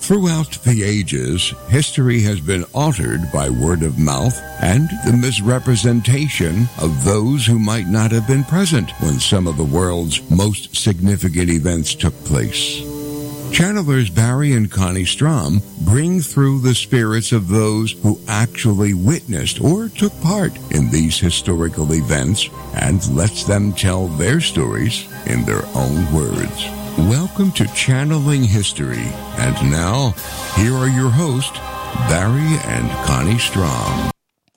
Throughout the ages, history has been altered by word of mouth and the misrepresentation of those who might not have been present when some of the world's most significant events took place. Channelers Barry and Connie Strom bring through the spirits of those who actually witnessed or took part in these historical events and lets them tell their stories in their own words. Welcome to Channeling History. And now, here are your hosts, Barry and Connie Strom.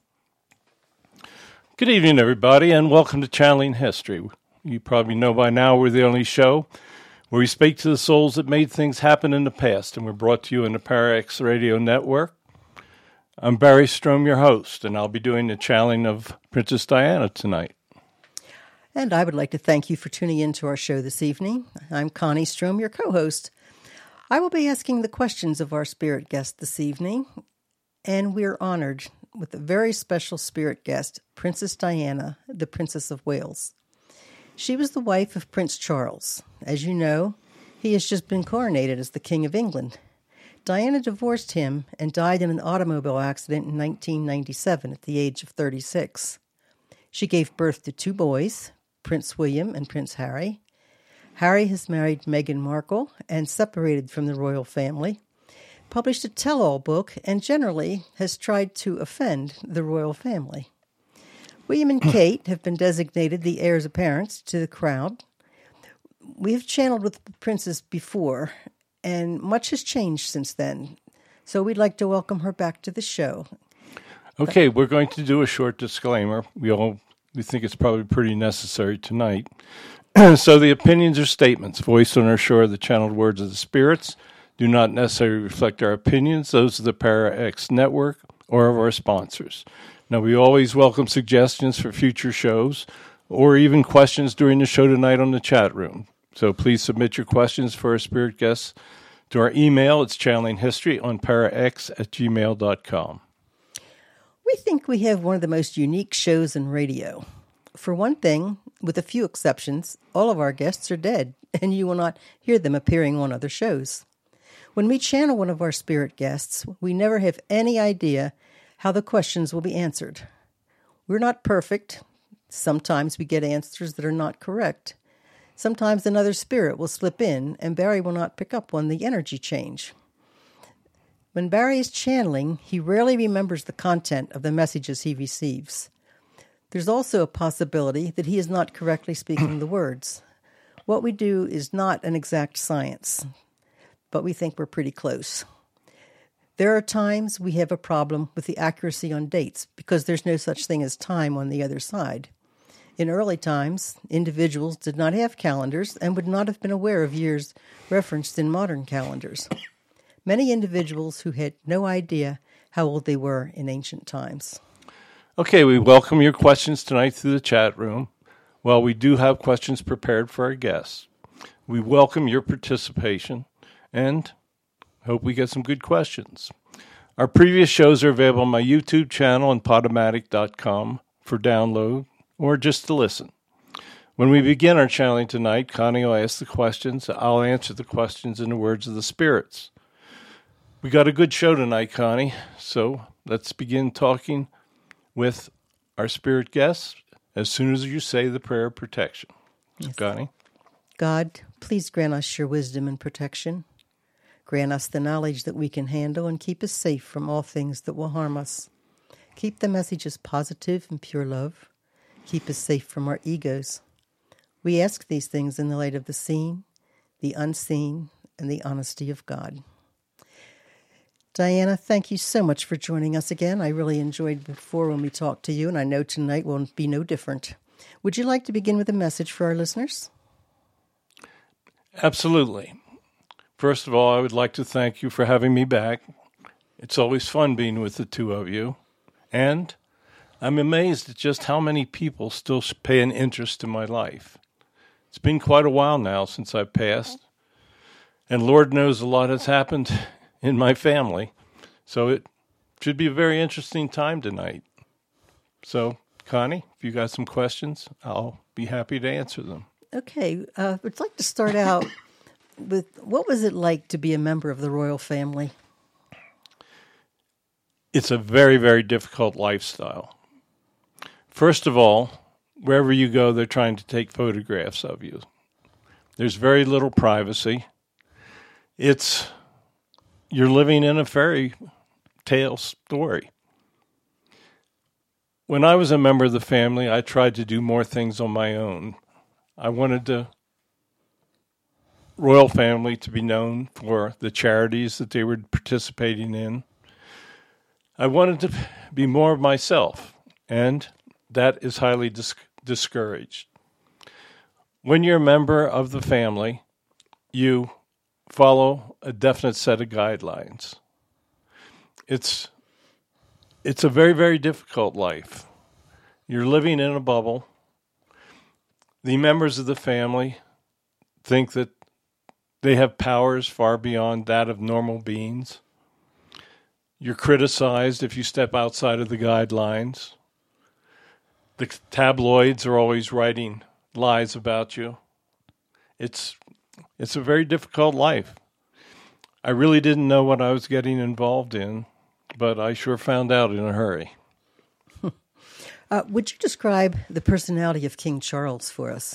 Good evening, everybody, and welcome to Channeling History. You probably know by now we're the only show where we speak to the souls that made things happen in the past, and we're brought to you in the ParaX Radio Network. I'm Barry Strom, your host, and I'll be doing the channeling of Princess Diana tonight. And I would like to thank you for tuning in to our show this evening. I'm Connie Strom, your co-host. I will be asking the questions of our spirit guest this evening, and we're honored with a very special spirit guest, Princess Diana, the Princess of Wales. She was the wife of Prince Charles. As you know, he has just been coronated as the King of England. Diana divorced him and died in an automobile accident in 1997 at the age of 36. She gave birth to two boys, Prince William and Prince Harry. Harry has married Meghan Markle and separated from the royal family, published a tell-all book, and generally has tried to offend the royal family. William and Kate have been designated the heirs apparent to the crown. We have channeled with the princess before, and much has changed since then. So we'd like to welcome her back to the show. Okay, we're going to do a short disclaimer. We think it's probably pretty necessary tonight. So the opinions or statements voiced on our show are the channeled words of the spirits, do not necessarily reflect our opinions, those of the ParaX Network, or of our sponsors. Now, we always welcome suggestions for future shows or even questions during the show tonight on the chat room. So please submit your questions for our spirit guests to our email. It's channelinghistory@parax@gmail.com. We think we have one of the most unique shows in radio. For one thing, with a few exceptions, all of our guests are dead, and you will not hear them appearing on other shows. When we channel one of our spirit guests, we never have any idea how the questions will be answered. We're not perfect. Sometimes we get answers that are not correct. Sometimes another spirit will slip in, and Barry will not pick up on the energy change. When Barry is channeling, he rarely remembers the content of the messages he receives. There's also a possibility that he is not correctly speaking the words. What we do is not an exact science, but we think we're pretty close. There are times we have a problem with the accuracy on dates because there's no such thing as time on the other side. In early times, individuals did not have calendars and would not have been aware of years referenced in modern calendars. Many individuals who had no idea how old they were in ancient times. Okay, we welcome your questions tonight through the chat room. While we do have questions prepared for our guests, we welcome your participation and hope we get some good questions. Our previous shows are available on my YouTube channel and Podomatic.com for download or just to listen. When we begin our channeling tonight, Connie will ask the questions. I'll answer the questions in the words of the spirits. We got a good show tonight, Connie, so let's begin talking with our spirit guests as soon as you say the prayer of protection. Yes. Connie? God, please grant us your wisdom and protection. Grant us the knowledge that we can handle and keep us safe from all things that will harm us. Keep the messages positive and pure love. Keep us safe from our egos. We ask these things in the light of the seen, the unseen, and the honesty of God. Diana, thank you so much for joining us again. I really enjoyed before when we talked to you, and I know tonight will be no different. Would you like to begin with a message for our listeners? Absolutely. First of all, I would like to thank you for having me back. It's always fun being with the two of you. And I'm amazed at just how many people still pay an interest in my life. It's been quite a while now since I passed. And Lord knows a lot has happened in my family. So it should be a very interesting time tonight. So, Connie, if you got some questions, I'll be happy to answer them. Okay. I'd like to start out What was it like to be a member of the royal family? It's a very, very difficult lifestyle. First of all, wherever you go, they're trying to take photographs of you. There's very little privacy. You're living in a fairy tale story. When I was a member of the family, I tried to do more things on my own. I wanted the royal family to be known for the charities that they were participating in. I wanted to be more of myself, and that is highly discouraged. When you're a member of the family, you follow a definite set of guidelines. It's a very, very difficult life. You're living in a bubble. The members of the family think that they have powers far beyond that of normal beings. You're criticized if you step outside of the guidelines. The tabloids are always writing lies about you. It's a very difficult life. I really didn't know what I was getting involved in, but I sure found out in a hurry. Would you describe the personality of King Charles for us?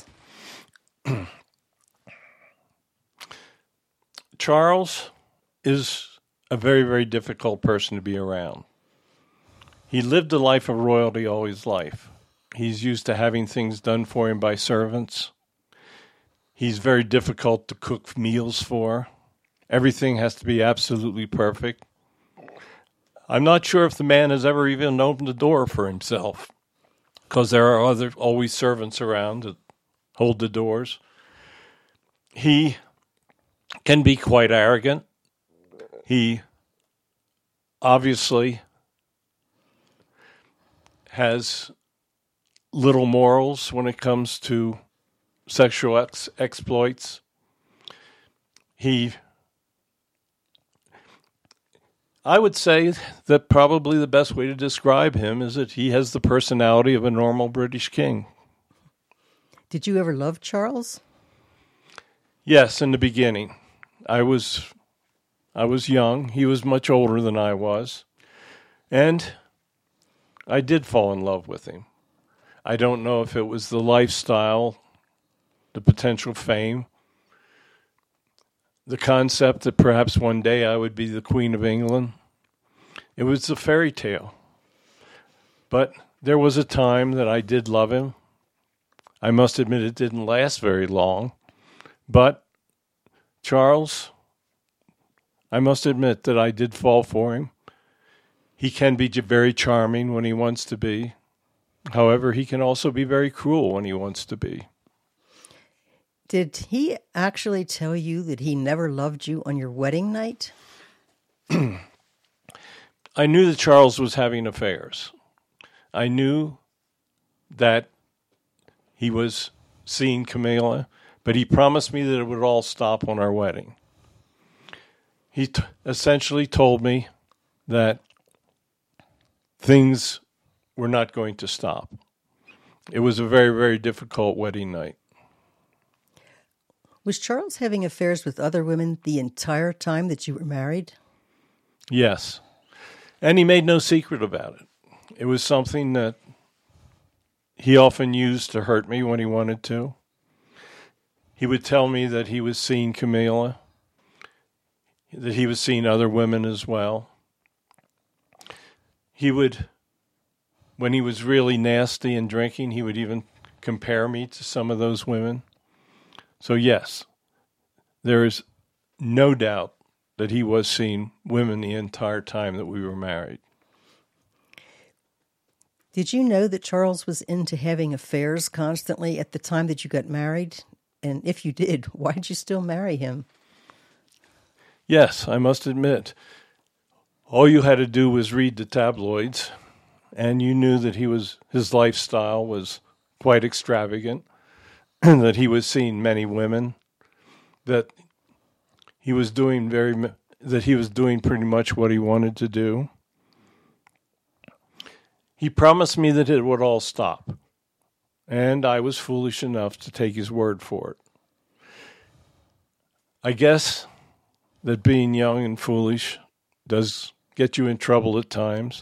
Charles is a very, very difficult person to be around. He lived a life of royalty all his life. He's used to having things done for him by servants. He's very difficult to cook meals for. Everything has to be absolutely perfect. I'm not sure if the man has ever even opened the door for himself, because there are always servants around that hold the doors. He can be quite arrogant. He obviously has little morals when it comes to sexual exploits. I would say that probably the best way to describe him is that he has the personality of a normal British king. Did you ever love Charles? Yes, in the beginning. I was young. He was much older than I was. And I did fall in love with him. I don't know if it was the lifestyle, the potential fame, the concept that perhaps one day I would be the Queen of England. It was a fairy tale. But there was a time that I did love him. I must admit it didn't last very long. But Charles, I must admit that I did fall for him. He can be very charming when he wants to be. However, he can also be very cruel when he wants to be. Did he actually tell you that he never loved you on your wedding night? I knew that Charles was having affairs. I knew that he was seeing Camilla, but he promised me that it would all stop on our wedding. He essentially told me that things were not going to stop. It was a very, very difficult wedding night. Was Charles having affairs with other women the entire time that you were married? Yes. And he made no secret about it. It was something that he often used to hurt me when he wanted to. He would tell me that he was seeing Camilla, that he was seeing other women as well. He would, when he was really nasty and drinking, he would even compare me to some of those women. So yes, there is no doubt that he was seeing women the entire time that we were married. Did you know that Charles was into having affairs constantly at the time that you got married? And if you did, why did you still marry him? Yes, I must admit. All you had to do was read the tabloids, and you knew that his lifestyle was quite extravagant, that he was seeing many women, that he was doing pretty much what he wanted to do. He promised me that it would all stop, and I was foolish enough to take his word for it. I guess that being young and foolish does get you in trouble at times.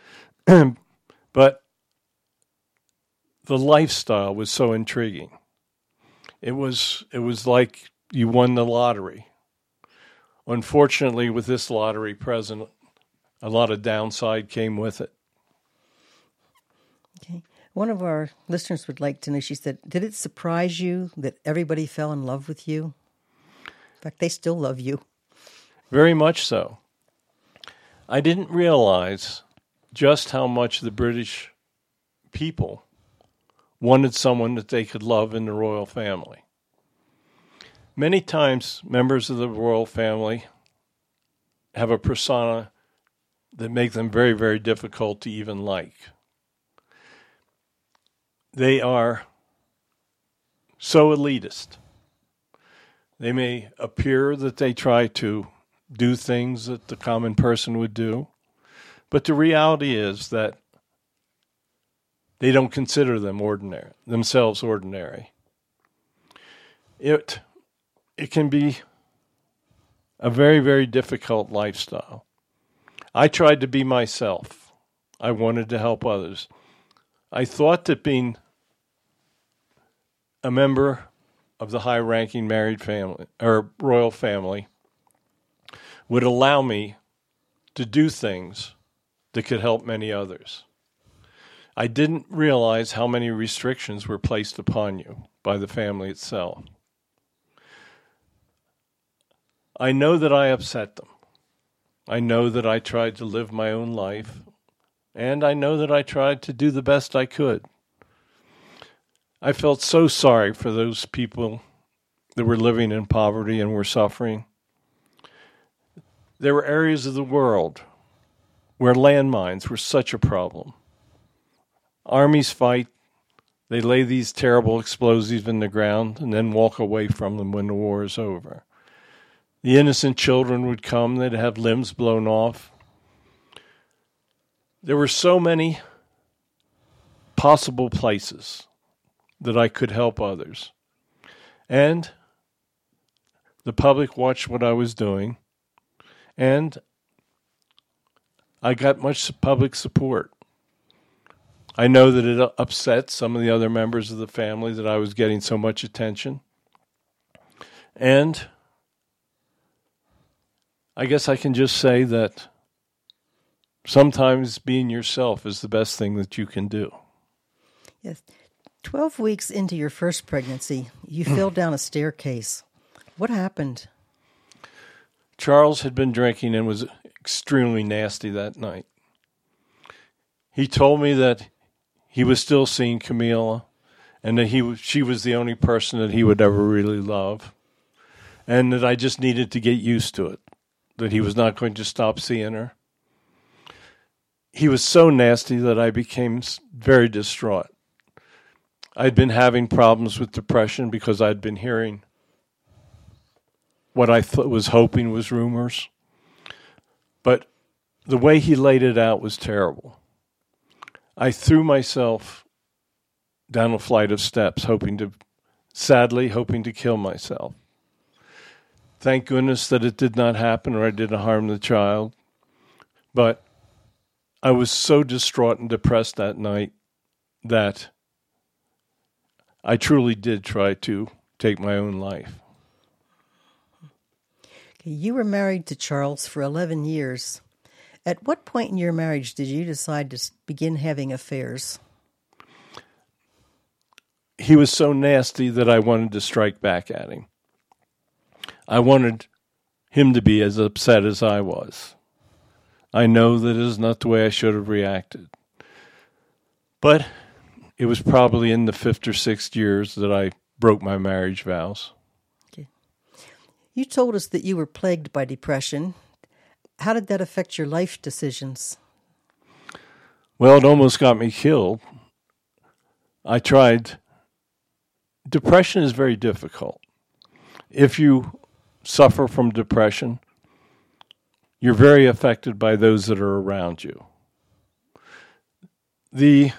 But the lifestyle was so intriguing. It was like you won the lottery. Unfortunately, with this lottery present, a lot of downside came with it. Okay. One of our listeners would like to know, she said, did it surprise you that everybody fell in love with you? In fact, they still love you. Very much so. I didn't realize just how much the British people wanted someone that they could love in the royal family. Many times, members of the royal family have a persona that make them very, very difficult to even like. They are so elitist. They may appear that they try to do things that the common person would do, but the reality is that they don't consider themselves ordinary. It can be a very, very difficult lifestyle. I tried to be myself. I wanted to help others. I thought that being a member of the high-ranking married family or royal family would allow me to do things that could help many others. I didn't realize how many restrictions were placed upon you by the family itself. I know that I upset them. I know that I tried to live my own life, and I know that I tried to do the best I could. I felt so sorry for those people that were living in poverty and were suffering. There were areas of the world where landmines were such a problem. Armies fight, they lay these terrible explosives in the ground and then walk away from them when the war is over. The innocent children would come, they'd have limbs blown off. There were so many possible places that I could help others. And the public watched what I was doing, and I got much public support. I know that it upset some of the other members of the family that I was getting so much attention. And I guess I can just say that sometimes being yourself is the best thing that you can do. Yes. 12 weeks into your first pregnancy, you fell down a staircase. What happened? Charles had been drinking and was extremely nasty that night. He told me that he was still seeing Camilla and that she was the only person that he would ever really love, and that I just needed to get used to it, that he was not going to stop seeing her. He was so nasty that I became very distraught. I'd been having problems with depression because I'd been hearing what I was hoping was rumors. But the way he laid it out was terrible. I threw myself down a flight of steps, hoping to kill myself. Thank goodness that it did not happen or I didn't harm the child. But I was so distraught and depressed that night that I truly did try to take my own life. Okay, you were married to Charles for 11 years. At what point in your marriage did you decide to begin having affairs? He was so nasty that I wanted to strike back at him. I wanted him to be as upset as I was. I know that is not the way I should have reacted. But it was probably in the 5th or 6th years that I broke my marriage vows. Okay. You told us that you were plagued by depression. How did that affect your life decisions? Well, it almost got me killed. I tried. Depression is very difficult. If you suffer from depression, you're very affected by those that are around you. The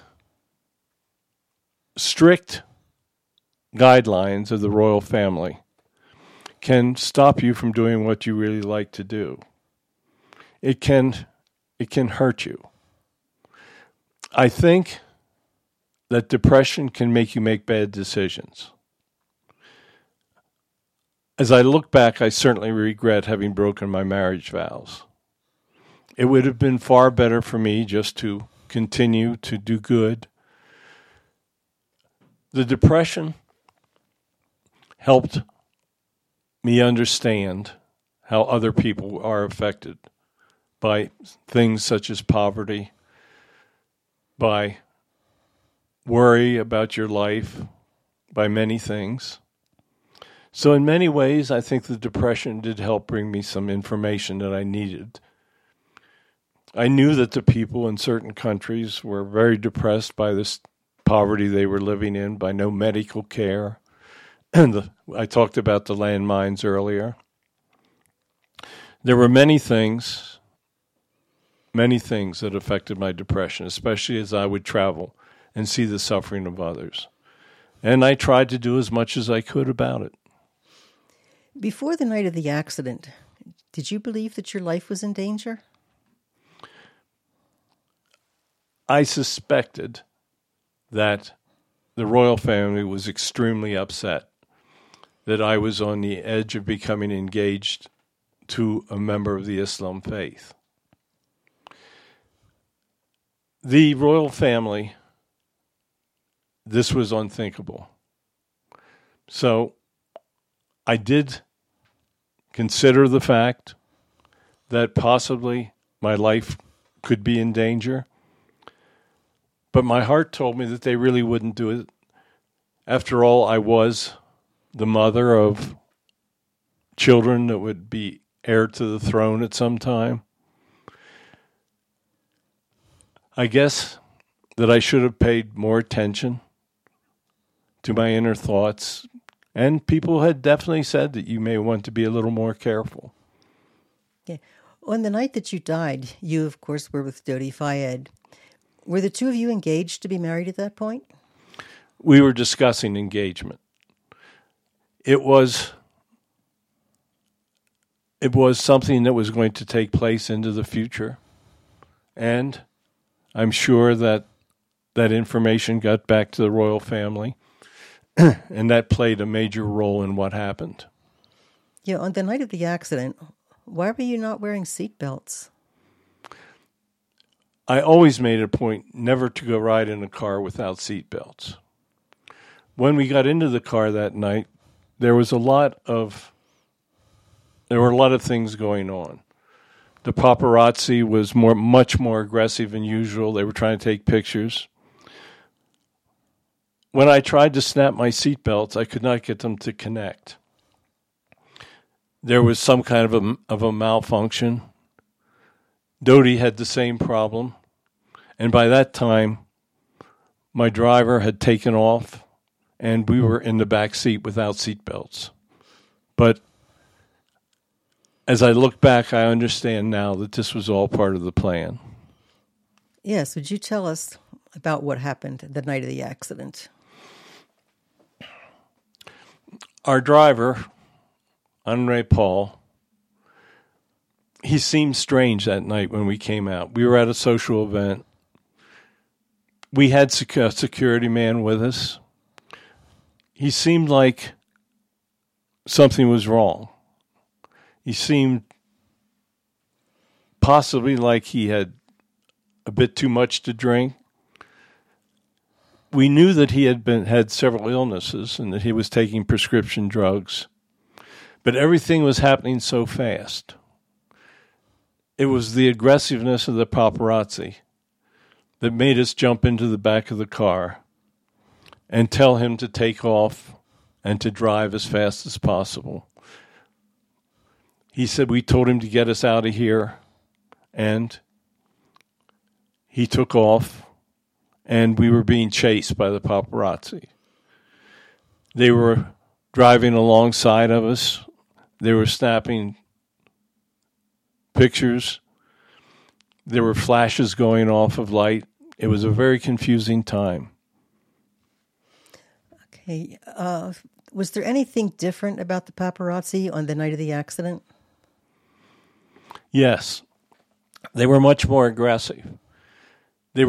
strict guidelines of the royal family can stop you from doing what you really like to do. It can hurt you. I think that depression can make you make bad decisions. As I look back, I certainly regret having broken my marriage vows. It would have been far better for me just to continue to do good. The depression helped me understand how other people are affected by things such as poverty, by worry about your life, by many things. So in many ways, I think the depression did help bring me some information that I needed. I knew that the people in certain countries were very depressed by this poverty they were living in, by no medical care. And I talked about the landmines earlier. There were many things that affected my depression, especially as I would travel and see the suffering of others. And I tried to do as much as I could about it. Before the night of the accident, did you believe that your life was in danger? I suspected that the royal family was extremely upset that I was on the edge of becoming engaged to a member of the Islam faith. The royal family, this was unthinkable. So I did consider the fact that possibly my life could be in danger, but my heart told me that they really wouldn't do it. After all, I was the mother of children that would be heir to the throne at some time. I guess that I should have paid more attention to my inner thoughts, and people had definitely said that you may want to be a little more careful. Yeah. On the night that you died, you, of course, were with Dodi Fayed. Were the two of you engaged to be married at that point? We were discussing engagement. It was something that was going to take place into the future, and I'm sure that information got back to the royal family, and that played a major role in what happened. Yeah, on the night of the accident, why were you not wearing seatbelts? I always made a point never to go ride in a car without seatbelts. When we got into the car that night, there were a lot of things going on. The paparazzi was much more aggressive than usual. They were trying to take pictures. When I tried to snap my seatbelts, I could not get them to connect. There was some kind of a malfunction. Dodi had the same problem. And by that time, my driver had taken off, and we were in the back seat without seatbelts. But as I look back, I understand now that this was all part of the plan. Yes, would you tell us about what happened the night of the accident? Our driver, Andre Paul, he seemed strange that night when we came out. We were at a social event. We had a security man with us. He seemed like something was wrong. He seemed possibly like he had a bit too much to drink. We knew that he had several illnesses and that he was taking prescription drugs. But everything was happening so fast. It was the aggressiveness of the paparazzi that made us jump into the back of the car and tell him to take off and to drive as fast as possible. He said we told him to get us out of here, and he took off, and we were being chased by the paparazzi. They were driving alongside of us. They were snapping pictures. There were flashes going off of light. It was a very confusing time. Okay. Was there anything different about the paparazzi on the night of the accident? Yes. They were much more aggressive. It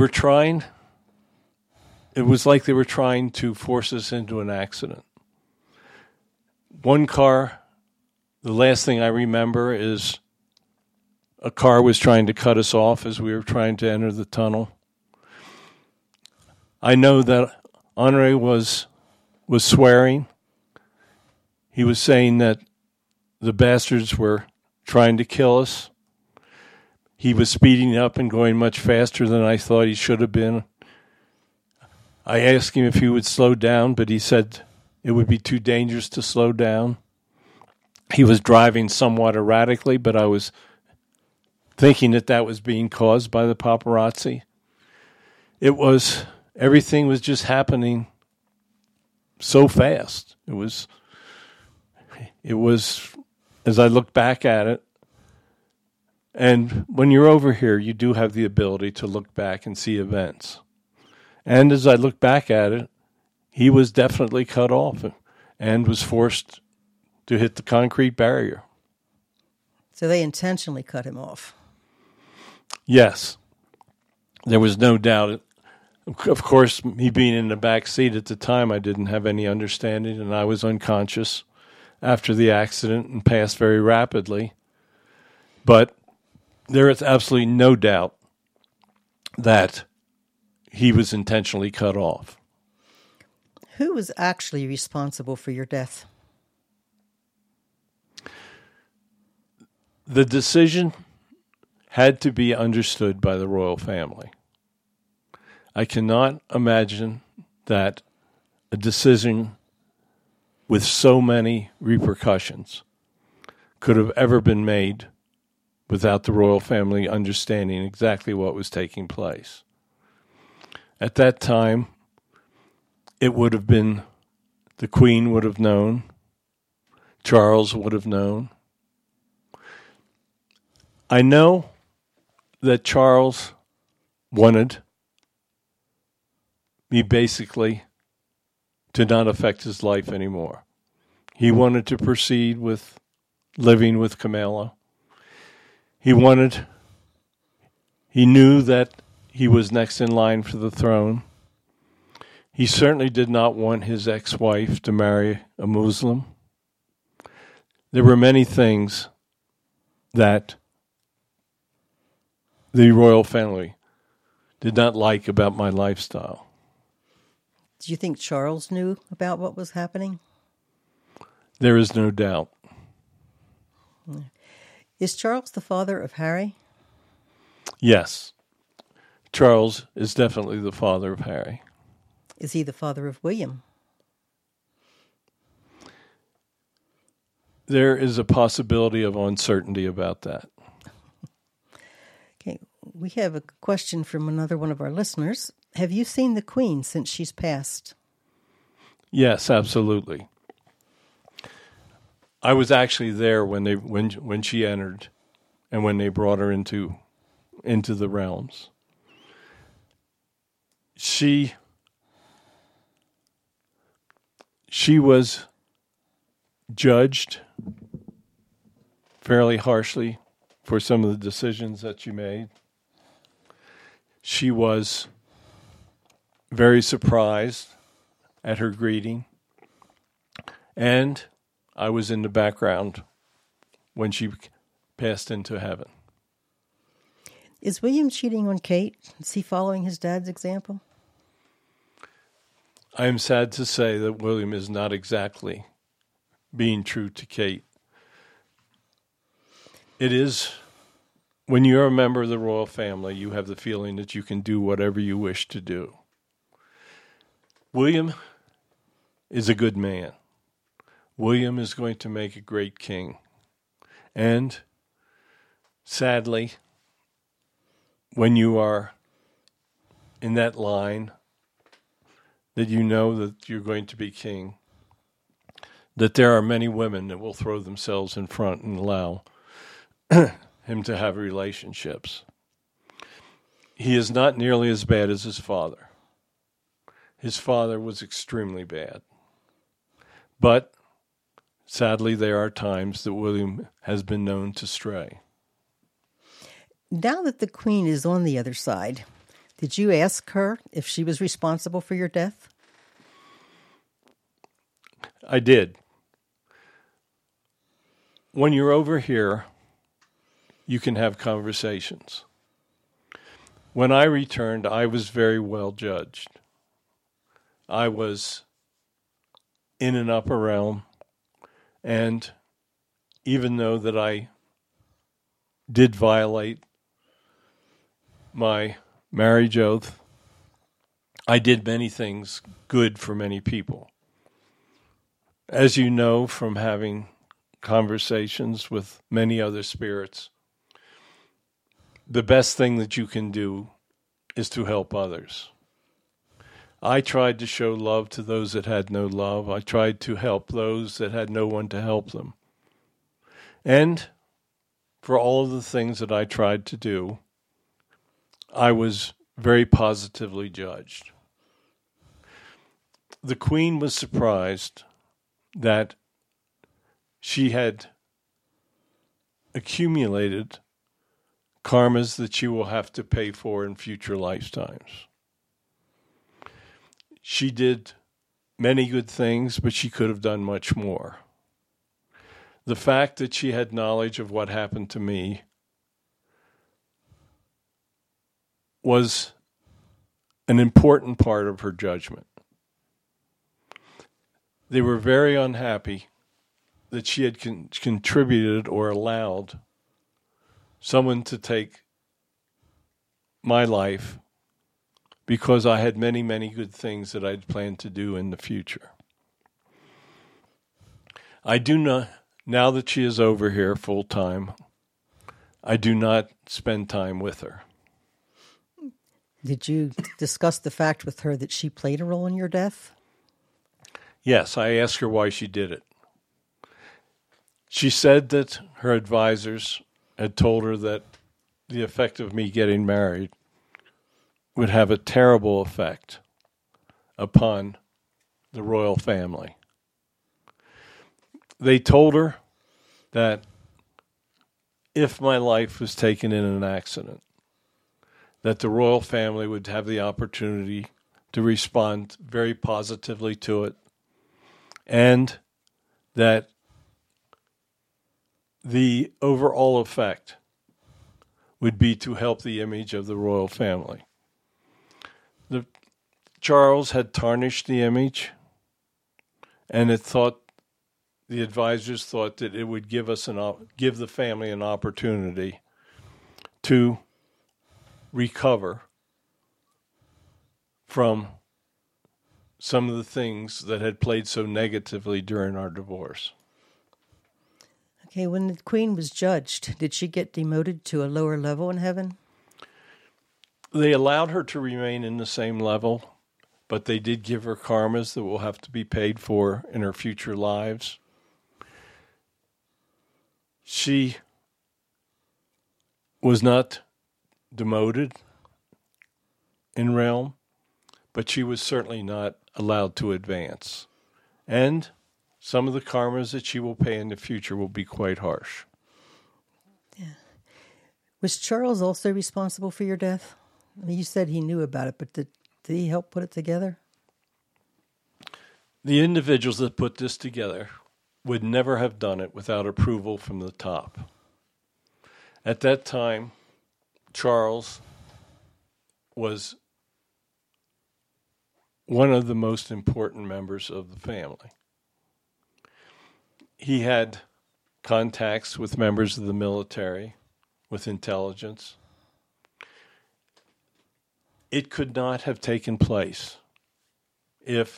was like they were trying to force us into an accident. One car, the last thing I remember is a car was trying to cut us off as we were trying to enter the tunnel. I know that Henri was swearing. He was saying that the bastards were trying to kill us. He was speeding up and going much faster than I thought he should have been. I asked him if he would slow down, but he said it would be too dangerous to slow down. He was driving somewhat erratically, but I was thinking that was being caused by the paparazzi. Everything was just happening so fast. It was, as I look back at it, and when you're over here, you do have the ability to look back and see events. And as I look back at it, he was definitely cut off and was forced to hit the concrete barrier. So they intentionally cut him off. Yes. There was no doubt. Of course, me being in the back seat at the time, I didn't have any understanding, and I was unconscious after the accident and passed very rapidly. But there is absolutely no doubt that he was intentionally cut off. Who was actually responsible for your death? The decision had to be understood by the royal family. I cannot imagine that a decision with so many repercussions could have ever been made without the royal family understanding exactly what was taking place. At that time, it would have been, the Queen would have known, Charles would have known. I know that Charles wanted me basically to not affect his life anymore. He wanted to proceed with living with Camilla. He knew that he was next in line for the throne. He certainly did not want his ex-wife to marry a Muslim. There were many things that the royal family did not like about my lifestyle. Do you think Charles knew about what was happening? There is no doubt. Is Charles the father of Harry? Yes. Charles is definitely the father of Harry. Is he the father of William? There is a possibility of uncertainty about that. Okay, we have a question from another one of our listeners. Have you seen the Queen since she's passed? Yes, absolutely. I was actually there when she entered and when they brought her into the realms. She was judged fairly harshly for some of the decisions that she made. She was very surprised at her greeting, and I was in the background when she passed into heaven. Is William cheating on Kate? Is he following his dad's example? I am sad to say that William is not exactly being true to Kate. It is, when you're a member of the royal family, you have the feeling that you can do whatever you wish to do. William is a good man. William is going to make a great king. And sadly, when you are in that line, that you know that you're going to be king, that there are many women that will throw themselves in front and allow him to have relationships. He is not nearly as bad as his father. His father was extremely bad. But sadly, there are times that William has been known to stray. Now that the Queen is on the other side, did you ask her if she was responsible for your death? I did. When you're over here, you can have conversations. When I returned, I was very well judged. I was in an upper realm, and even though that I did violate my marriage oath, I did many things good for many people. As you know from having conversations with many other spirits, the best thing that you can do is to help others. I tried to show love to those that had no love. I tried to help those that had no one to help them. And for all of the things that I tried to do, I was very positively judged. The Queen was surprised that she had accumulated karmas that she will have to pay for in future lifetimes. She did many good things, but she could have done much more. The fact that she had knowledge of what happened to me was an important part of her judgment. They were very unhappy that she had contributed or allowed someone to take my life because I had many, many good things that I'd planned to do in the future. I do not, now that she is over here full time, I do not spend time with her. Did you discuss the fact with her that she played a role in your death? Yes, I asked her why she did it. She said that her advisors had told her that the effect of me getting married would have a terrible effect upon the royal family. They told her that if my life was taken in an accident, that the royal family would have the opportunity to respond very positively to it, and that the overall effect would be to help the image of the royal family. Charles had tarnished the image, and the advisors thought that it would give the family an opportunity to recover from some of the things that had played so negatively during our divorce. Okay, when the Queen was judged, did she get demoted to a lower level in heaven? They allowed her to remain in the same level, but they did give her karmas that will have to be paid for in her future lives. She was not demoted in realm, but she was certainly not allowed to advance. And some of the karmas that she will pay in the future will be quite harsh. Yeah. Was Charles also responsible for your death? I mean, you said he knew about it, but did he help put it together? The individuals that put this together would never have done it without approval from the top. At that time, Charles was one of the most important members of the family. He had contacts with members of the military, with intelligence. It could not have taken place if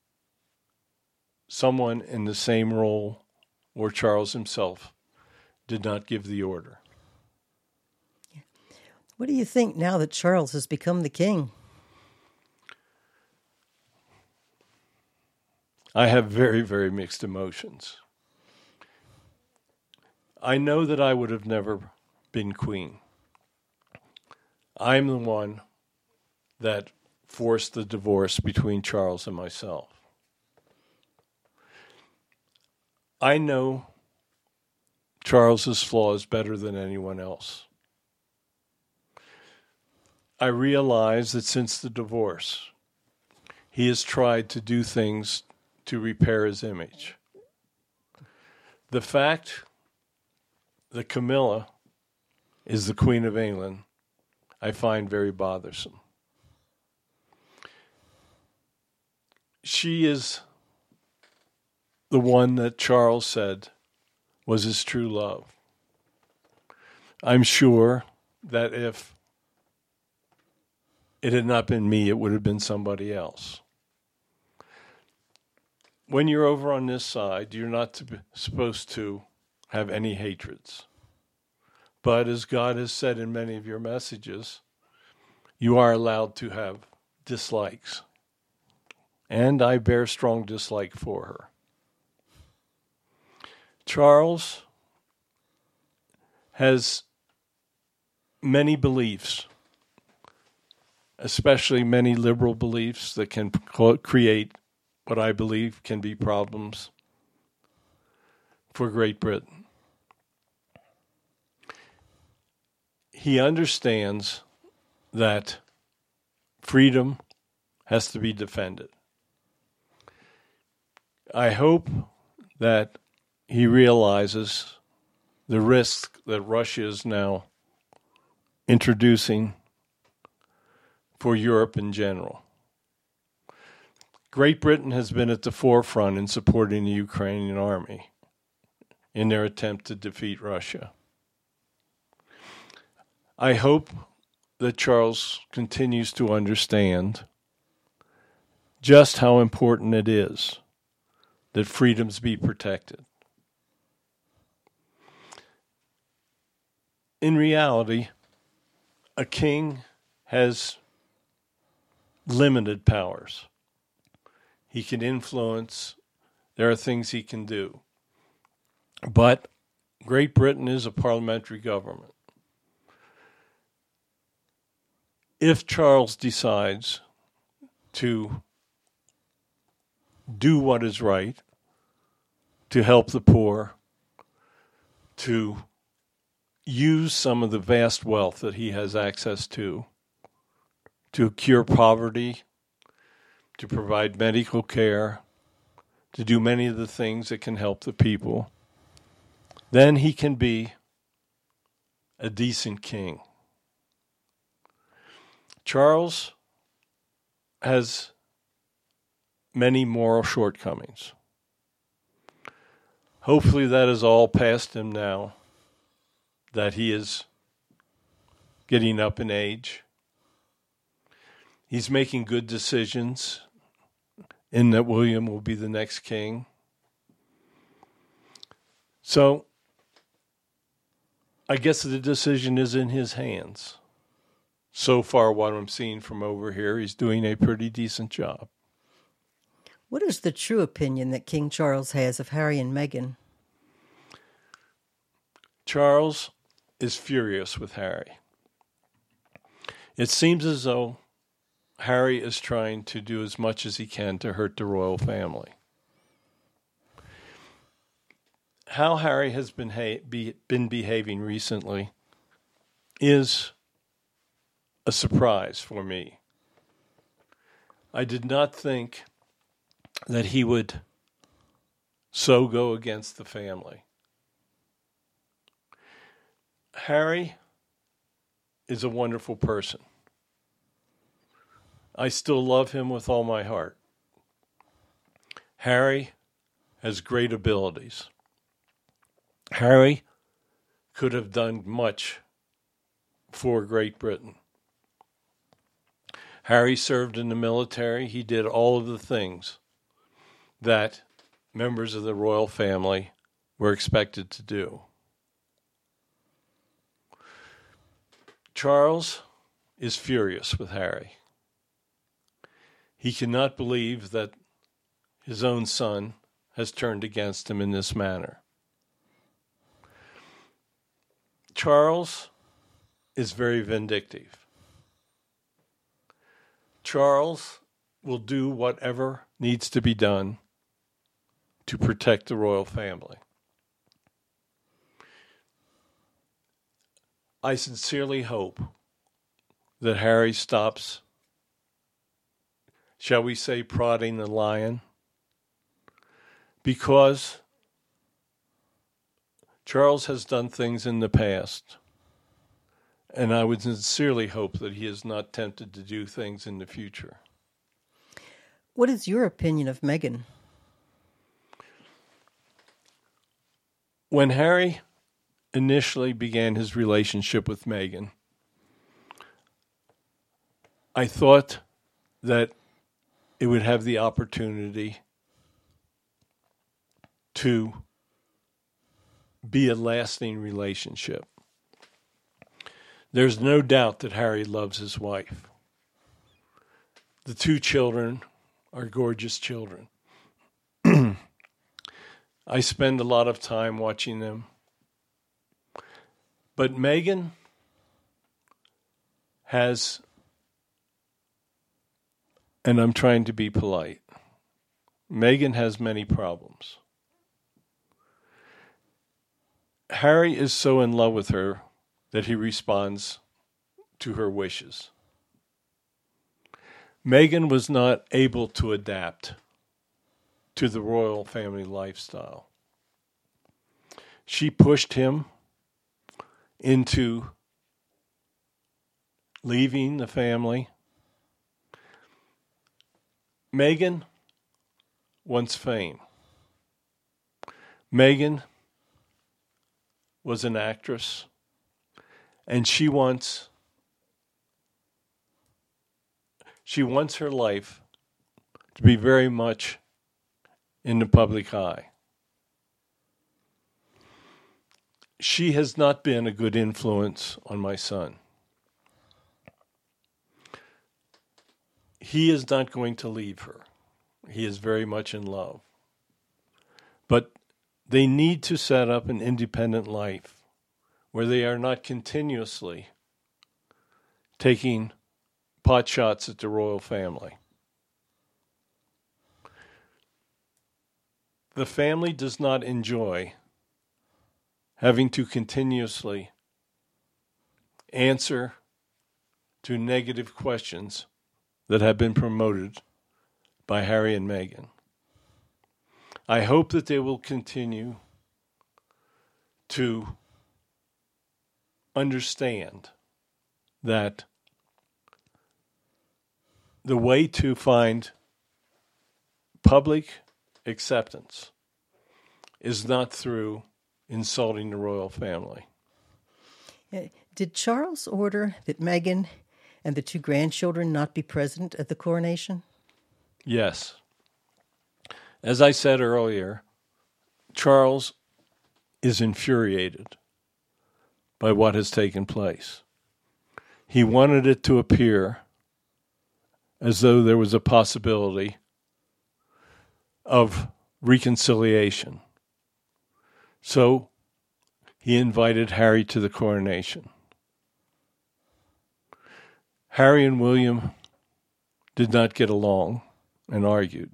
someone in the same role, or Charles himself, did not give the order. What do you think now that Charles has become the king? I have very, very mixed emotions. I know that I would have never been queen. I'm the one that forced the divorce between Charles and myself. I know Charles's flaws better than anyone else. I realize that since the divorce, he has tried to do things to repair his image. The fact that Camilla is the Queen of England, I find very bothersome. She is the one that Charles said was his true love. I'm sure that if it had not been me, it would have been somebody else. When you're over on this side, you're not supposed to have any hatreds. But as God has said in many of your messages, you are allowed to have dislikes. And I bear strong dislike for her. Charles has many beliefs, especially many liberal beliefs that can create what I believe can be problems for Great Britain. He understands that freedom has to be defended. I hope that he realizes the risk that Russia is now introducing for Europe in general. Great Britain has been at the forefront in supporting the Ukrainian army in their attempt to defeat Russia. I hope that Charles continues to understand just how important it is that freedoms be protected. In reality, a king has limited powers. He can influence. There are things he can do. But Great Britain is a parliamentary government. If Charles decides to do what is right, to help the poor, to use some of the vast wealth that he has access to cure poverty, to provide medical care, to do many of the things that can help the people, then he can be a decent king. Charles has many moral shortcomings. Hopefully that is all past him now, that he is getting up in age. He's making good decisions in that William will be the next king. So I guess the decision is in his hands. So far, what I'm seeing from over here, he's doing a pretty decent job. What is the true opinion that King Charles has of Harry and Meghan? Charles is furious with Harry. It seems as though Harry is trying to do as much as he can to hurt the royal family. How Harry has been behaving recently is a surprise for me. I did not think that he would so go against the family. Harry is a wonderful person. I still love him with all my heart. Harry has great abilities. Harry could have done much for Great Britain. Harry served in the military. He did all of the things that members of the royal family were expected to do. Charles is furious with Harry. He cannot believe that his own son has turned against him in this manner. Charles is very vindictive. Charles will do whatever needs to be done to protect the royal family. I sincerely hope that Harry stops, shall we say, prodding the lion, because Charles has done things in the past, and I would sincerely hope that he is not tempted to do things in the future. What is your opinion of Meghan? When Harry initially began his relationship with Meghan, I thought that it would have the opportunity to be a lasting relationship. There's no doubt that Harry loves his wife. The two children are gorgeous children. I spend a lot of time watching them. But Meghan has, and I'm trying to be polite, Meghan has many problems. Harry is so in love with her that he responds to her wishes. Meghan was not able to adapt to the royal family lifestyle. She pushed him into leaving the family. Meghan wants fame. Meghan was an actress, and she wants her life to be very much in the public eye. She has not been a good influence on my son. He is not going to leave her. He is very much in love. But they need to set up an independent life where they are not continuously taking pot shots at the royal family. The family does not enjoy having to continuously answer to negative questions that have been promoted by Harry and Meghan. I hope that they will continue to understand that the way to find public acceptance is not through insulting the royal family. Did Charles order that Meghan and the two grandchildren not be present at the coronation? Yes. As I said earlier, Charles is infuriated by what has taken place. He wanted it to appear as though there was a possibility of reconciliation. So he invited Harry to the coronation. Harry and William did not get along and argued.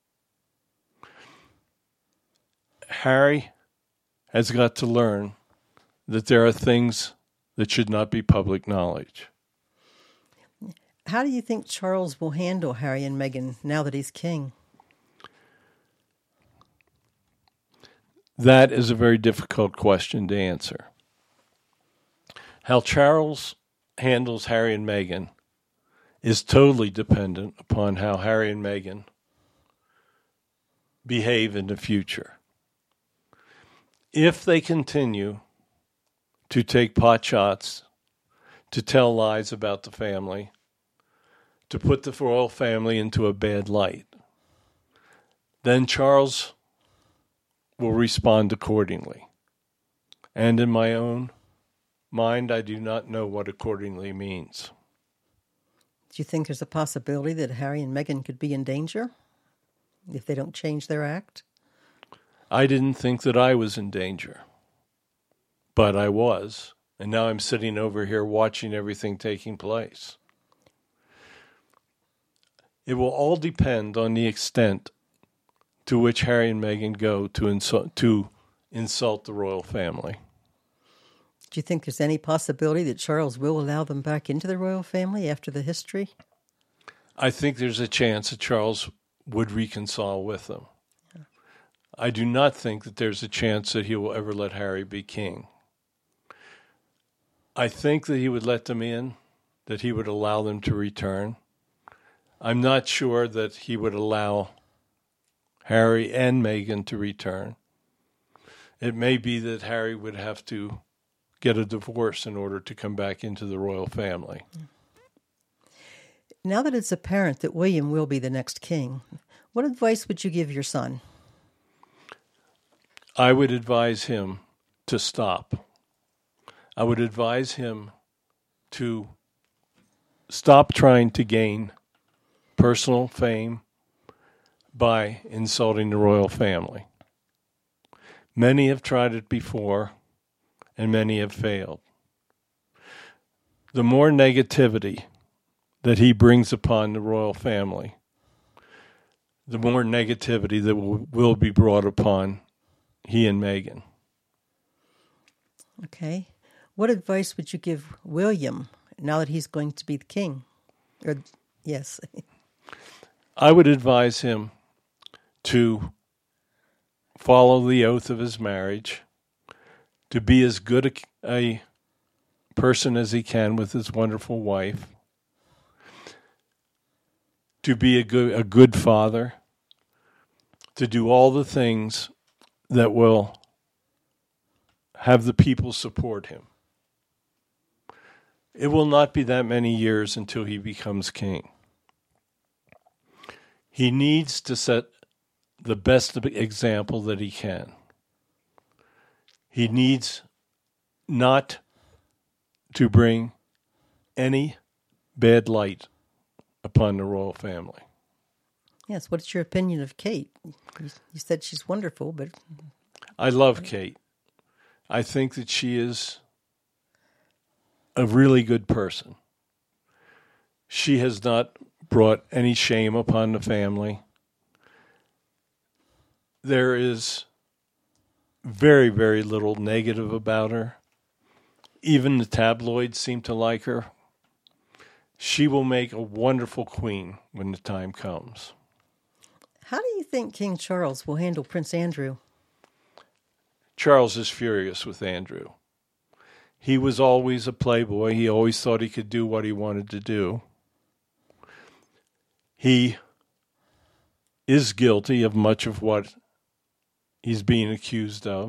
Harry has got to learn that there are things that should not be public knowledge. How do you think Charles will handle Harry and Meghan now that he's king? That is a very difficult question to answer. How Charles handles Harry and Meghan is totally dependent upon how Harry and Meghan behave in the future. If they continue to take pot shots, to tell lies about the family, to put the royal family into a bad light, then Charles will respond accordingly. And in my own mind, I do not know what accordingly means. Do you think there's a possibility that Harry and Meghan could be in danger if they don't change their act? I didn't think that I was in danger, but I was, and now I'm sitting over here watching everything taking place. It will all depend on the extent to which Harry and Meghan go to insult the royal family. Do you think there's any possibility that Charles will allow them back into the royal family after the history? I think there's a chance that Charles would reconcile with them. Yeah. I do not think that there's a chance that he will ever let Harry be king. I think that he would let them in, that he would allow them to return. I'm not sure that he would allow Harry and Meghan to return. It may be that Harry would have to get a divorce in order to come back into the royal family. Now that it's apparent that William will be the next king, what advice would you give your son? I would advise him to stop. I would advise him to stop trying to gain personal fame by insulting the royal family. Many have tried it before, and many have failed. The more negativity that he brings upon the royal family, the more negativity that will be brought upon he and Meghan. Okay. What advice would you give William now that he's going to be the king? Yes. I would advise him to follow the oath of his marriage, to be as good a person as he can with his wonderful wife, to be a good father, to do all the things that will have the people support him. It will not be that many years until he becomes king. He needs to set the best example that he can. He needs not to bring any bad light upon the royal family. Yes, what's your opinion of Kate? You said she's wonderful, but... I love Kate. I think that she is a really good person. She has not brought any shame upon the family. There is very, very little negative about her. Even the tabloids seem to like her. She will make a wonderful queen when the time comes. How do you think King Charles will handle Prince Andrew? Charles is furious with Andrew. He was always a playboy. He always thought he could do what he wanted to do. He is guilty of much of what he's being accused of.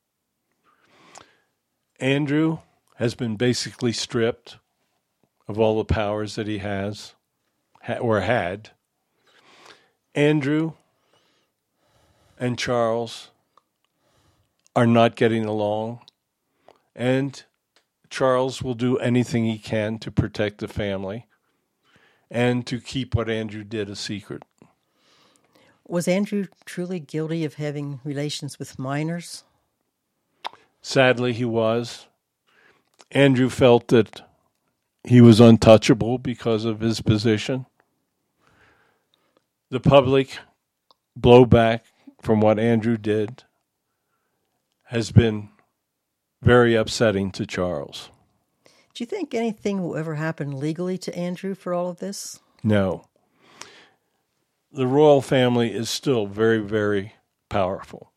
Andrew has been basically stripped of all the powers that he has or had. Andrew and Charles are not getting along, and Charles will do anything he can to protect the family and to keep what Andrew did a secret. Was Andrew truly guilty of having relations with minors? Sadly, he was. Andrew felt that he was untouchable because of his position. The public blowback from what Andrew did has been very upsetting to Charles. Do you think anything will ever happen legally to Andrew for all of this? No. The royal family is still very, very powerful.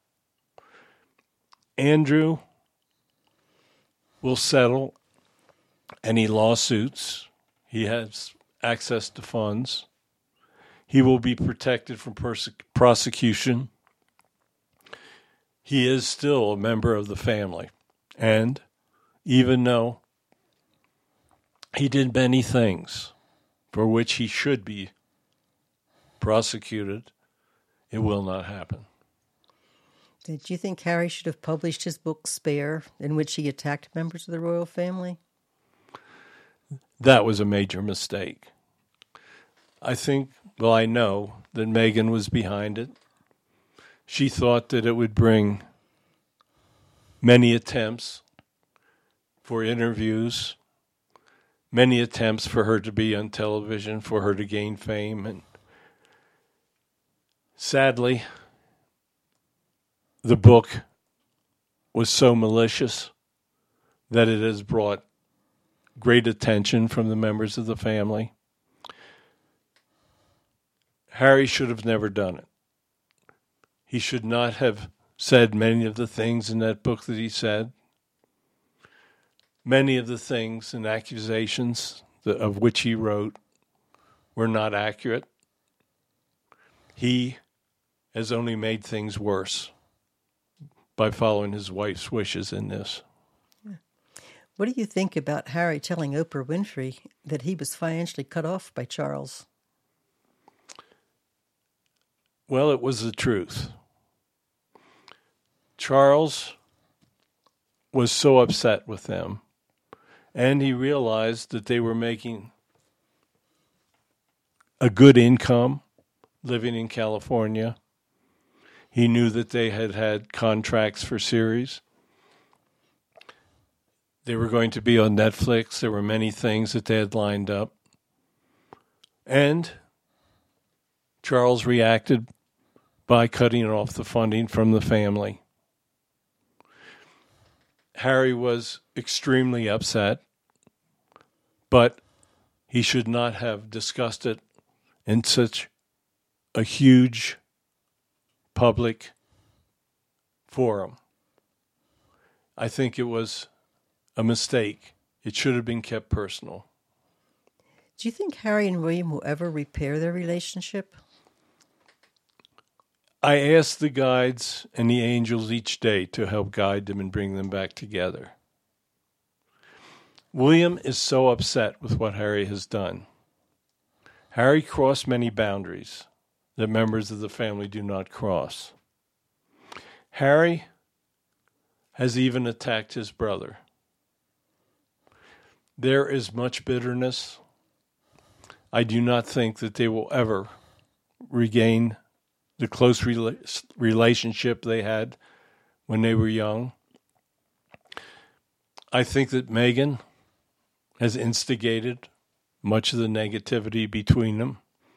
Andrew will settle any lawsuits. He has access to funds. He will be protected from prosecution. He is still a member of the family. And even though he did many things for which he should be prosecuted, it will not happen. Did you think Harry should have published his book Spare, in which he attacked members of the royal family? That was a major mistake. I know that Meghan was behind it. She thought that it would bring many attempts for interviews, many attempts for her to be on television, for her to gain fame. And sadly, the book was so malicious that it has brought great attention from the members of the family. Harry should have never done it. He should not have said many of the things in that book that he said. Many of the things and accusations of which he wrote were not accurate. He has only made things worse by following his wife's wishes in this. What do you think about Harry telling Oprah Winfrey that he was financially cut off by Charles? Well, it was the truth. Charles was so upset with them, and he realized that they were making a good income living in California. He knew that they had had contracts for series. They were going to be on Netflix. There were many things that they had lined up. And Charles reacted by cutting off the funding from the family. Harry was extremely upset, but he should not have discussed it in such a huge public forum. I think it was a mistake. It should have been kept personal. Do you think Harry and William will ever repair their relationship? I ask the guides and the angels each day to help guide them and bring them back together. William is so upset with what Harry has done. Harry crossed many boundaries that members of the family do not cross. Harry has even attacked his brother. There is much bitterness. I do not think that they will ever regain the close relationship they had when they were young. I think that Meghan has instigated much of the negativity between them.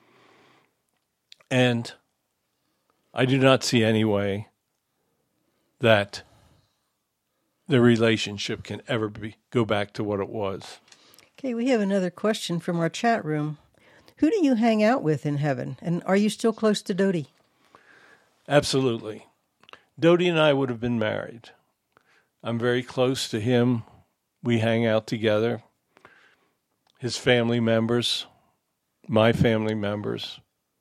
And I do not see any way that the relationship can ever go back to what it was. Okay, we have another question from our chat room. Who do you hang out with in heaven? And are you still close to Dodie? Absolutely. Dodie and I would have been married. I'm very close to him. We hang out together. His family members, my family members.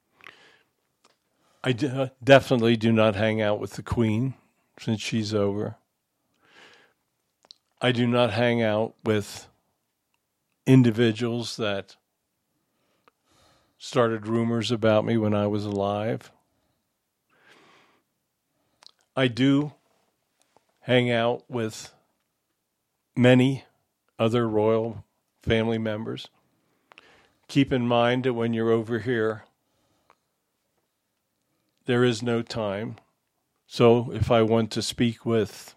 I definitely do not hang out with the Queen since she's over. I do not hang out with individuals that started rumors about me when I was alive. I do hang out with many other royal family members. Keep in mind that when you're over here, there is no time. So if I want to speak with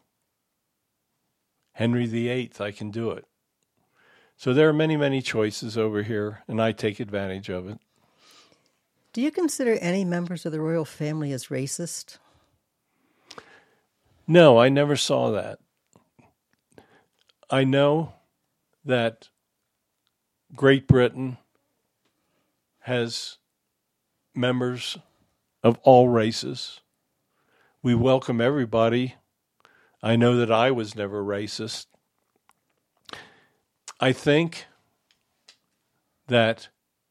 Henry VIII, I can do it. So there are many, many choices over here, and I take advantage of it. Do you consider any members of the royal family as racist? No, I never saw that. I know that Great Britain has members of all races. We welcome everybody. I know that I was never racist. I think that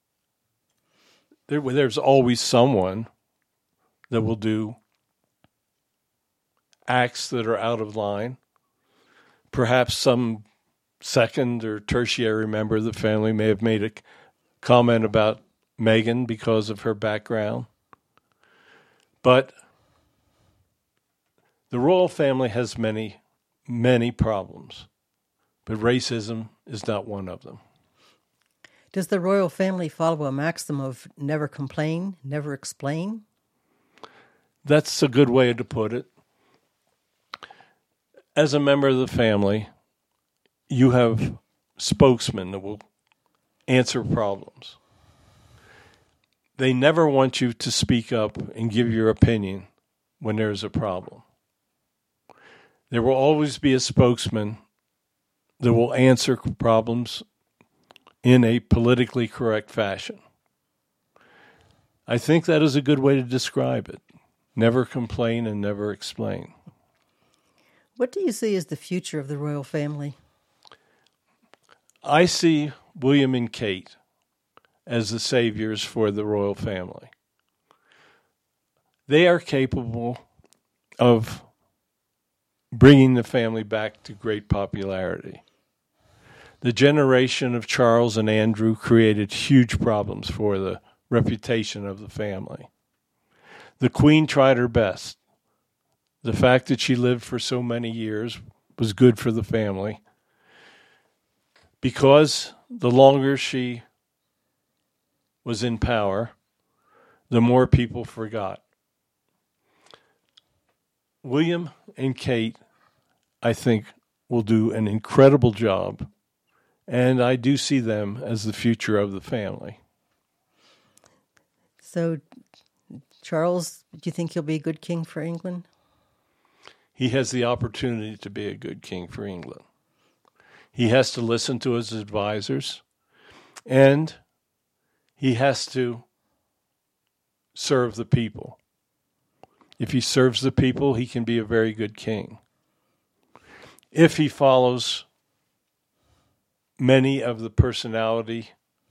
there's always someone that will do acts that are out of line. Perhaps some second or tertiary member of the family may have made a comment about Meghan because of her background. But the royal family has many, many problems, but racism is not one of them. Does the royal family follow a maxim of never complain, never explain? That's a good way to put it. As a member of the family, you have spokesmen that will answer problems. They never want you to speak up and give your opinion when there is a problem. There will always be a spokesman that will answer problems in a politically correct fashion. I think that is a good way to describe it. Never complain and never explain. What do you see as the future of the royal family? I see William and Kate as the saviors for the royal family. They are capable of bringing the family back to great popularity. The generation of Charles and Andrew created huge problems for the reputation of the family. The Queen tried her best. The fact that she lived for so many years was good for the family, because the longer she was in power, the more people forgot. William and Kate, I think, will do an incredible job, and I do see them as the future of the family. So, Charles, do you think he'll be a good king for England? He has the opportunity to be a good king for England. He has to listen to his advisors, and he has to serve the people. If he serves the people, he can be a very good king. If he follows many of the personality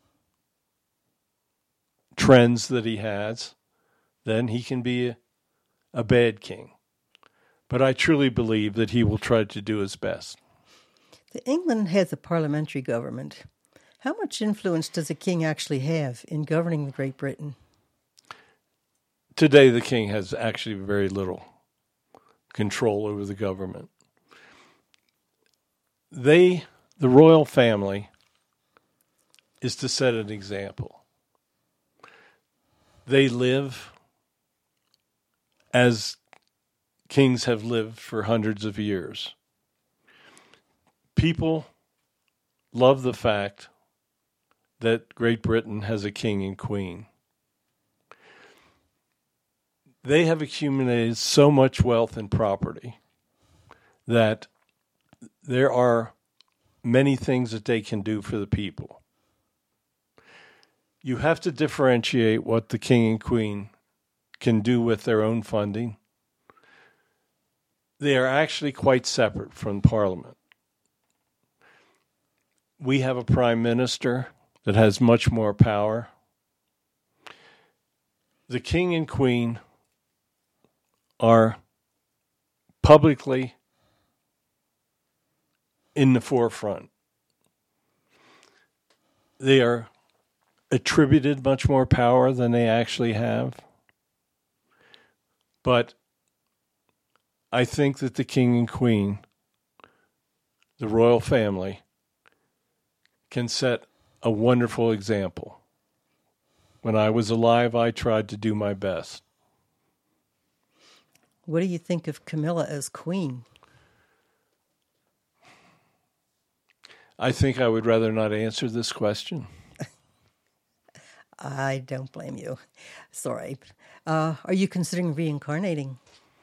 trends that he has, then he can be a bad king. But I truly believe that he will try to do his best. England has a parliamentary government. How much influence does a king actually have in governing Great Britain? Today, the king has actually very little control over the government. The royal family, is to set an example. They live as kings have lived for hundreds of years. People love the fact that Great Britain has a king and queen. They have accumulated so much wealth and property that there are many things that they can do for the people. You have to differentiate what the king and queen can do with their own funding. They are actually quite separate from Parliament. We have a prime minister that has much more power. The king and queen are publicly in the forefront. They are attributed much more power than they actually have. But I think that the king and queen, the royal family, can set a wonderful example. When I was alive, I tried to do my best. What do you think of Camilla as queen? I think I would rather not answer this question. I don't blame you. Sorry. Are you considering reincarnating?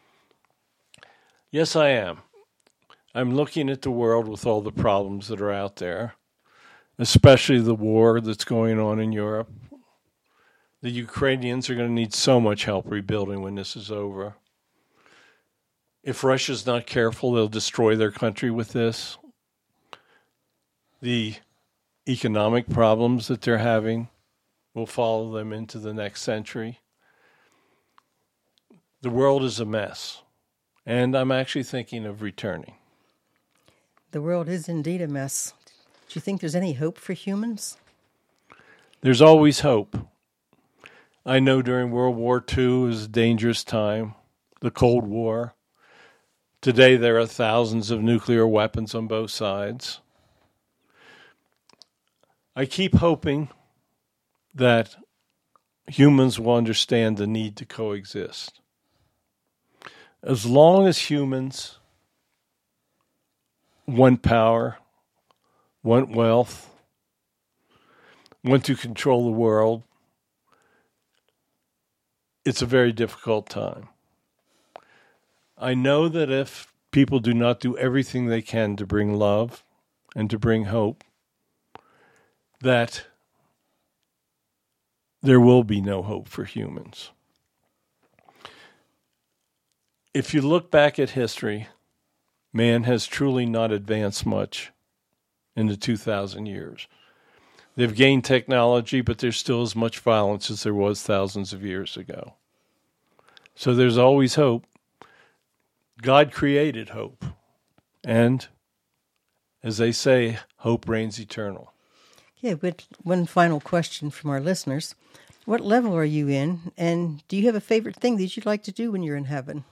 Yes, I am. I'm looking at the world with all the problems that are out there, especially the war that's going on in Europe. The Ukrainians are going to need so much help rebuilding when this is over. If Russia's not careful, they'll destroy their country with this. The economic problems that they're having will follow them into the next century. The world is a mess, and I'm actually thinking of returning. The world is indeed a mess. Do you think there's any hope for humans? There's always hope. I know during World War II was a dangerous time, the Cold War. Today there are thousands of nuclear weapons on both sides. I keep hoping that humans will understand the need to coexist. As long as humans want power, want wealth, want to control the world, it's a very difficult time. I know that if people do not do everything they can to bring love and to bring hope that there will be no hope for humans. If you look back at history, man has truly not advanced much in the 2,000 years. They've gained technology, but there's still as much violence as there was thousands of years ago. So there's always hope. God created hope. And, as they say, hope reigns eternal. Yeah, but one final question from our listeners. What level are you in, and do you have a favorite thing that you'd like to do when you're in heaven?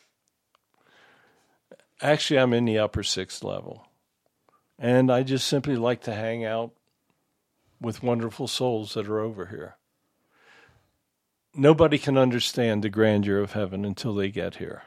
Actually, I'm in the upper 6th level. And I just simply like to hang out with wonderful souls that are over here. Nobody can understand the grandeur of heaven until they get here.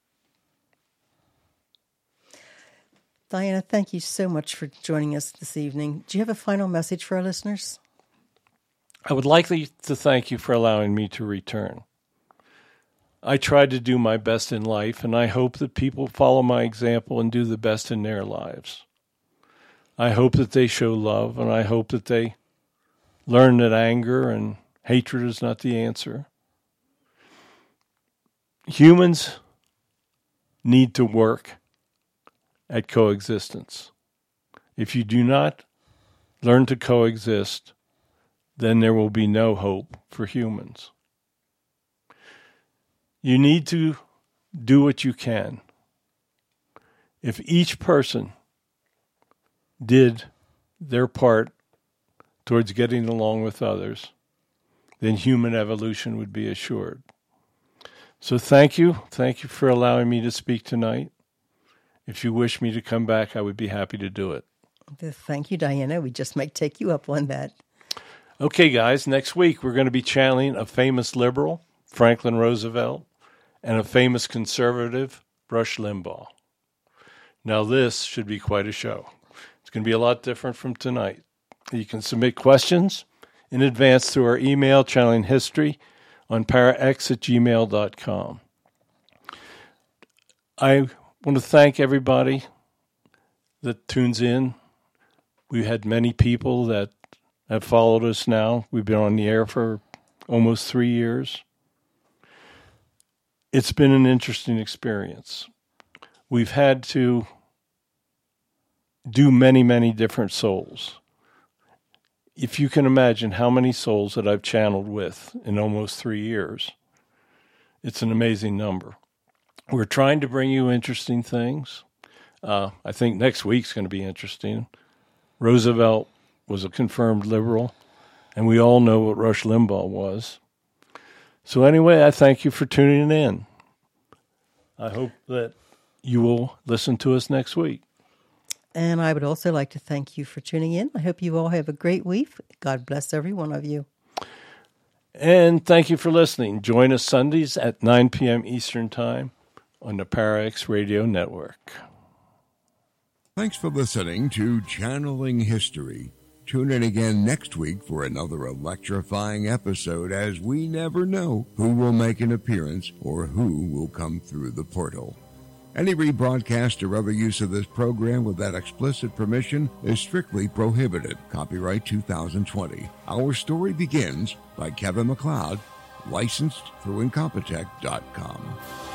Diana, thank you so much for joining us this evening. Do you have a final message for our listeners? I would like to thank you for allowing me to return. I tried to do my best in life, and I hope that people follow my example and do the best in their lives. I hope that they show love, and I hope that they learn that anger and hatred is not the answer. Humans need to work at coexistence. If you do not learn to coexist, then there will be no hope for humans. You need to do what you can. If each person did their part towards getting along with others, then human evolution would be assured. So thank you. Thank you for allowing me to speak tonight. If you wish me to come back, I would be happy to do it. Thank you, Diana. We just might take you up on that. Okay, guys, next week we're going to be channeling a famous liberal, Franklin Roosevelt, and a famous conservative, Rush Limbaugh. Now this should be quite a show. It's going to be a lot different from tonight. You can submit questions in advance through our email, channelinghistory, on parax@gmail.com. I want to thank everybody that tunes in. We had many people that have followed us now. We've been on the air for almost 3 years. It's been an interesting experience. We've had to do many, many different souls. If you can imagine how many souls that I've channeled with in almost 3 years, it's an amazing number. We're trying to bring you interesting things. I think next week's going to be interesting. Roosevelt was a confirmed liberal, and we all know what Rush Limbaugh was. So anyway, I thank you for tuning in. I hope that you will listen to us next week. And I would also like to thank you for tuning in. I hope you all have a great week. God bless every one of you. And thank you for listening. Join us Sundays at 9 p.m. Eastern Time on the Parax Radio Network. Thanks for listening to Channeling History. Tune in again next week for another electrifying episode, as we never know who will make an appearance or who will come through the portal. Any rebroadcast or other use of this program without explicit permission is strictly prohibited. Copyright 2020. Our Story Begins by Kevin MacLeod, licensed through Incompetech.com.